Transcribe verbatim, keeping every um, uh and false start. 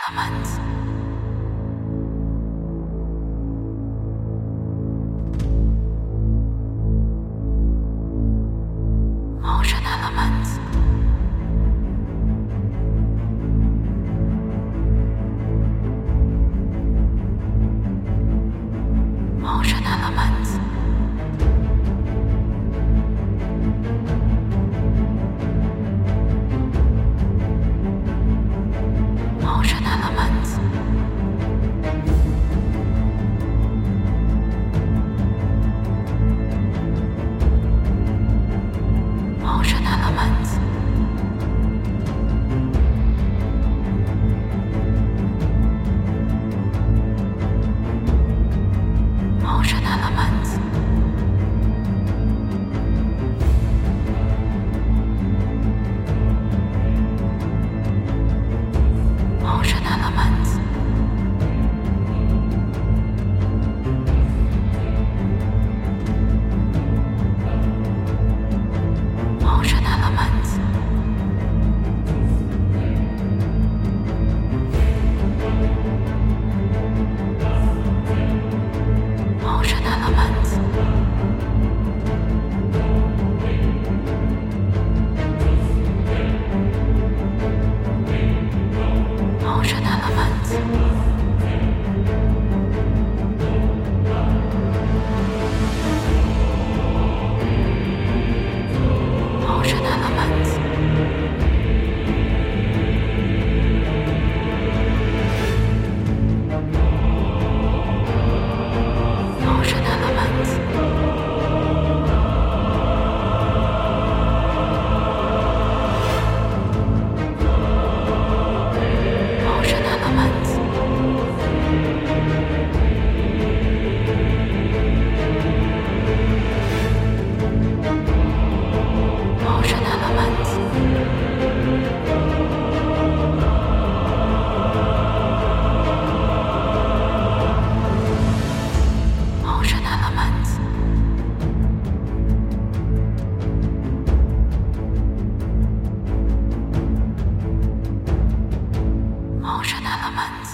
Elements. Motion elements. Motion elements. Motion elements. Motion elements. Motion elements. Motion elements. Motion elements. Motion elements. Motion elements. Motion elements. Motion elements. Motion elements. Motion elements. Motion elements. Motion elements.